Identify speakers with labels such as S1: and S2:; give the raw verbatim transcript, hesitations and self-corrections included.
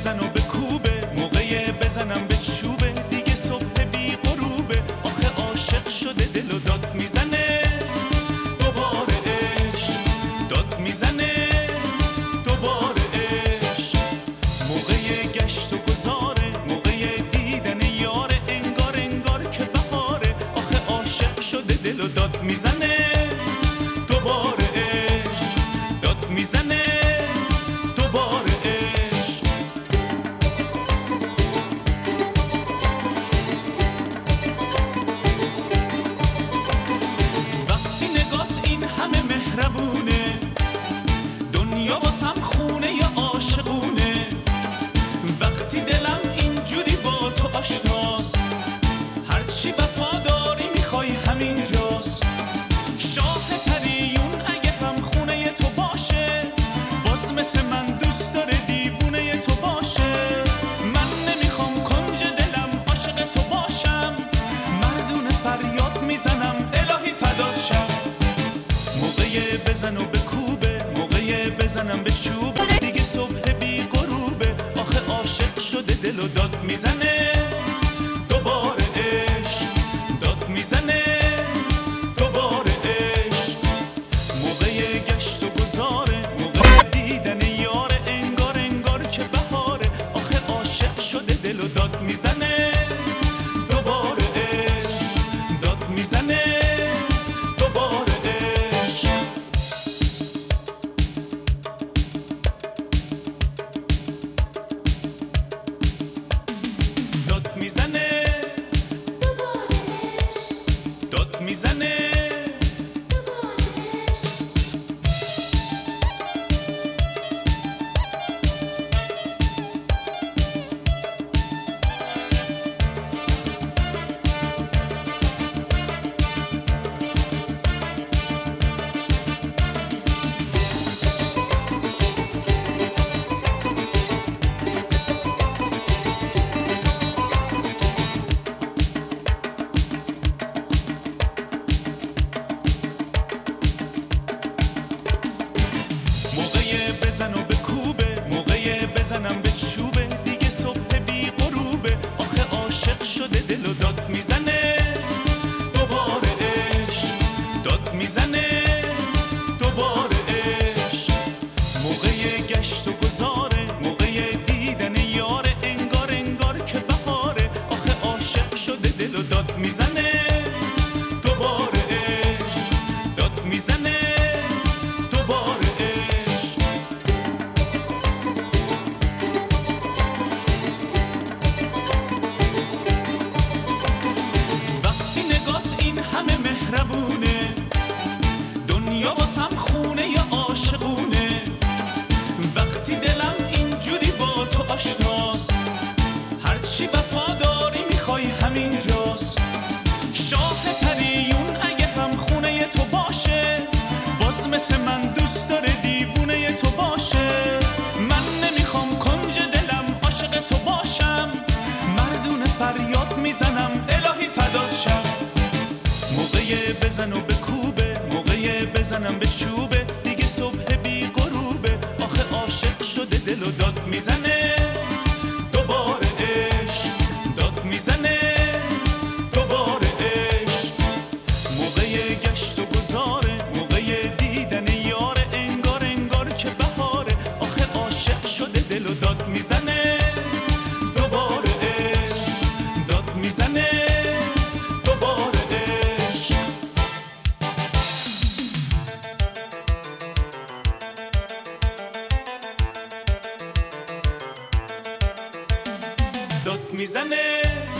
S1: بزن و بکوبه، موقع بزنم به چوبه، دیگه صبح بی غروبه. آخه عاشق شده دل و داد میزنه، دوباره عشق داد میزنه، دوباره عشق. موقع گشت و گذاره، موقع دیدن یاره، انگار انگار که بهاره. آخه عاشق شده دل و داد میزنه، دوباره عشق داد میزنه، دوباره عشق. وقتی نگات این همه مهربونه، دنیا واسم خونه یا عاشقونه. وقتی دلم اینجوری با تو آشناست، هرچی وفاداری میخوای همینجاست. شاه پریون اگه هم خونه تو باشه، باز مثل من دوست داره دیوونه تو باشه. من نمیخوام کنج دلم عاشق تو باشم، مردونه فریاد میزنم الهی فدات شم. موقع بزن و بکوبه، موقع بزنم به چوبه، دیگه صبح بی غروبه. آخه عاشق شده دل و داد میزنه، دوباره عشق داد میزنه، دوباره عشق. موقع گشت و گذاره، موقع دیدن یاره، انگار انگار که بهاره. آخه عاشق شده دل و داد میزنه، دوباره عشق داد میزنه، دوباره عشق. داد میزنه، داد میزنه، بزن و بکوبه، موقع بزنم به چوبه، دیگه صبح بی غروبه. آخه عاشق شده دل و داد میزنه، دوباره عشق داد میزنه، دوباره عشق. موقع گشت و گذاره، موقع دیدن یاره، انگار انگار که بهاره. آخه عاشق شده دل و داد میزنه، دوباره عشق داد میزنه، دوباره عشق. وقتی نگات این همه مهربونه، دنیا واسم خونه یا عاشقونه. وقتی دلم اینجوری با تو آشناست، هرچی وفاداری میخوای همینجاست. شاه پریون اگه هم خونه تو باشه، باز مثل من دوست داره دیوونه تو باشه. من نمیخوام کنج دلم عاشق تو باشم، مردونه فریاد میزنم الهی فدات شم. موقع بزن و بکوبه، موقع بزنم به چوبه، دیگه صبح بی غروبه. آخه عاشق شده دل و داد میزنه، دوباره عشق داد میزنه، دوباره عشق. موقع گشت و گذاره، موقع دیدن یاره، انگار انگار که بهاره. آخه عاشق شده دل و داد میزنه، دوباره عشق داد میزنه، دوباره عشق. داد میزنه.